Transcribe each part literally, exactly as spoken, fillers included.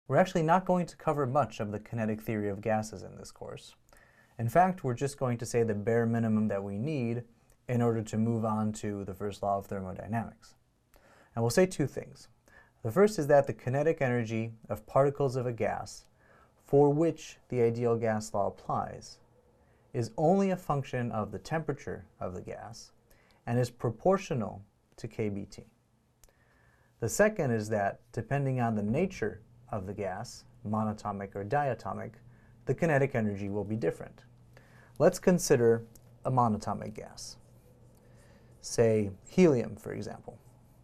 We're actually not going to cover much of the kinetic theory of gases in this course. In fact, we're just going to say the bare minimum that we need in order to move on to the first law of thermodynamics. And we'll say two things. The first is that the kinetic energy of particles of a gas for which the ideal gas law applies is only a function of the temperature of the gas and is proportional to K B T. The second is that, depending on the nature of the gas, monatomic or diatomic, the kinetic energy will be different. Let's consider a monatomic gas. Say helium, for example.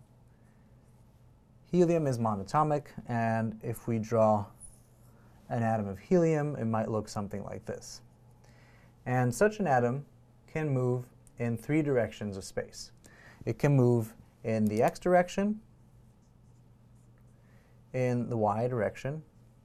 Helium is monatomic, and if we draw an atom of helium, it might look something like this. And such an atom can move in three directions of space. It can move in the x direction, in the y direction,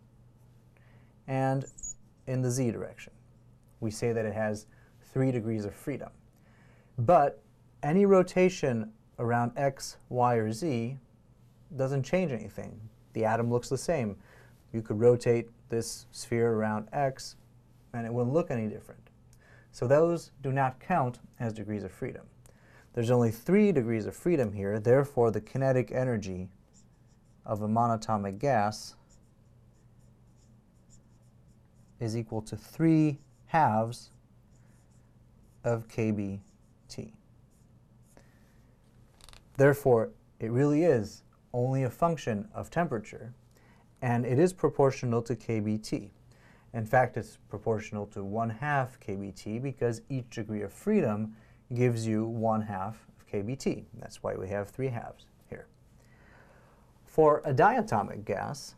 and in the z direction. We say that it has three degrees of freedom. But any rotation around x, y, or z doesn't change anything. The atom looks the same. You could rotate this sphere around x, and it wouldn't look any different. So those do not count as degrees of freedom. There's only three degrees of freedom here, therefore the kinetic energy of a monatomic gas is equal to three halves of K B T. Therefore, it really is only a function of temperature, and it is proportional to K B T. In fact, it's proportional to one half K B T because each degree of freedom gives you one half of K B T. That's why we have three halves here. For a diatomic gas,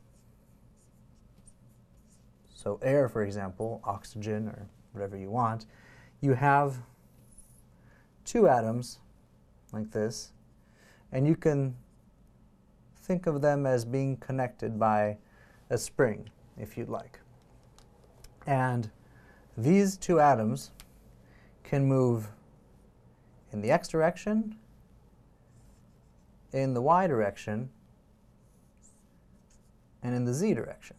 so air, for example, oxygen or whatever you want, you have two atoms like this, and you can think of them as being connected by a spring, if you'd like. And these two atoms can move in the x direction, in the y direction, and in the z direction.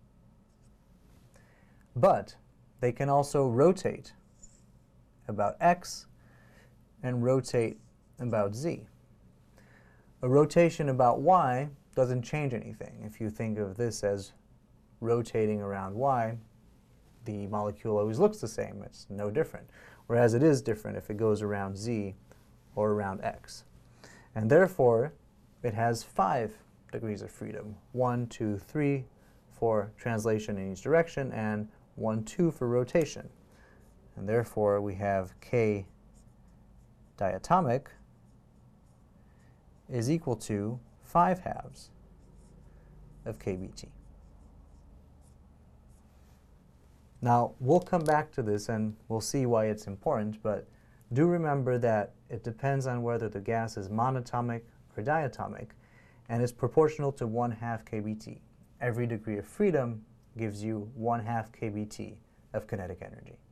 But they can also rotate about x and rotate about z. A rotation about y doesn't change anything. If you think of this as rotating around y, the molecule always looks the same. It's no different. Whereas it is different if it goes around z or around x. And therefore, it has five degrees of freedom. One, two, three for translation in each direction, and one, two for rotation. And therefore, we have K diatomic is equal to five halves of K B T. Now, we'll come back to this and we'll see why it's important, but do remember that it depends on whether the gas is monatomic or diatomic, and is proportional to one half K B T. Every degree of freedom gives you one half K B T of kinetic energy.